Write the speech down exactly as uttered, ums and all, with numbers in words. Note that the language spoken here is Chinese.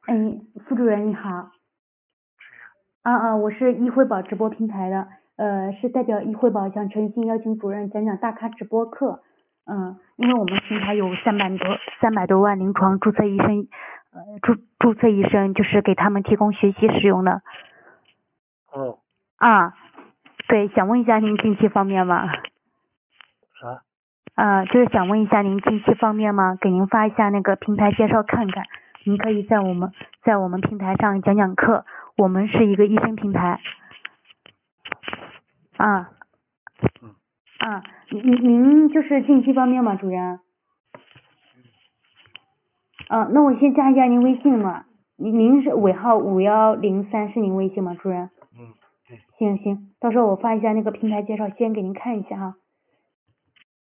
哎，副主任你好。啊啊，我是易汇宝直播平台的，呃，是代表易汇宝向诚心邀请主任讲讲大咖直播课。嗯，因为我们平台有三百多三百多万临床注册医生，呃，注注册医生就是给他们提供学习使用的。 哦。 啊，对，想问一下您近期方面吗？ 啥？ 啊，就是想问一下您近期方面吗？给您发一下那个平台介绍看看，您可以在我们在我们平台上讲讲课，我们是一个医生平台。啊。 嗯。 啊，您您就是近期方面吗，主任？啊，那我先加一下您微信嘛，您您是尾号五幺零三是您微信吗，主任？ 嗯，对。 行行，到时候我发一下那个平台介绍，先给您看一下哈。